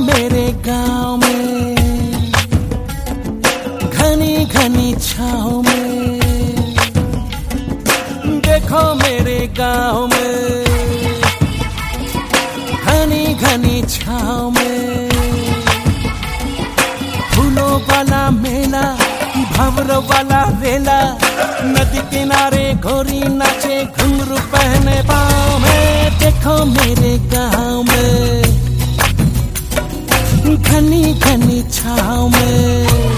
मेरे गांव में, घनी घनी छाँव में। देखो मेरे गांव में, घनी घनी छाँव में। फूलों वाला मेला, भंवरों वाला रेला, नदी किनारे घोड़ी नाचे घुंघरू पहने पाँव में। देखो मेरे गांव में, घनी घनी छाँव में।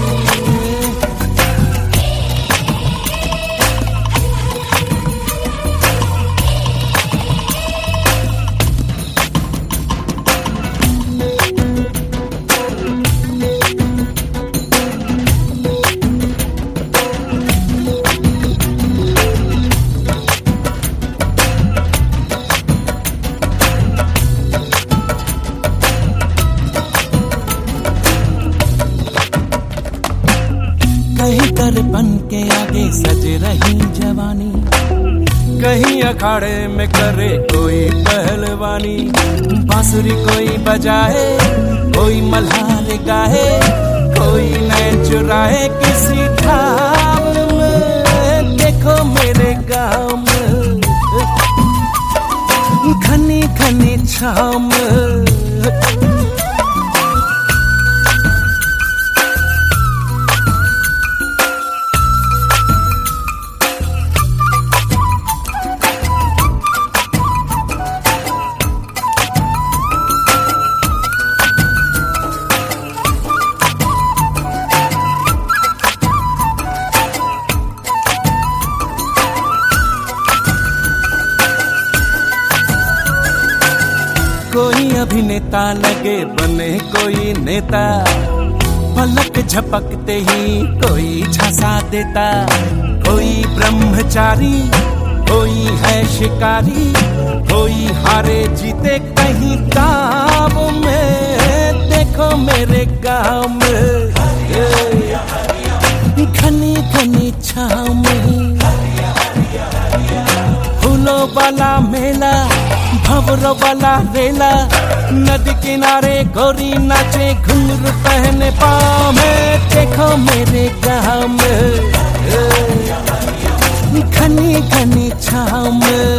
कहीं दर्पण के आगे सज रही जवानी, कहीं अखाड़े में करे कोई पहलवानी। बांसुरी कोई बजाए, कोई मल्हार गाए, कोई नए चुराए किसी ठाव में। देखो मेरे गांव में, घनी घनी छाँव में। कोई अभिनेता लगे बने कोई नेता, पलक झपकते ही कोई झांसा देता। कोई ब्रह्मचारी, कोई है शिकारी, कोई हारे जीते कहीं दाव में। देखो मेरे गांव में, घनी घनी छाँव में। फूलों वाला मेला, भंवरों वाला रेला, नदी किनारे गोरी नाचे घुंघरू पहने पाँव में। देखो मेरे गांव में, घनी घनी छाँव में।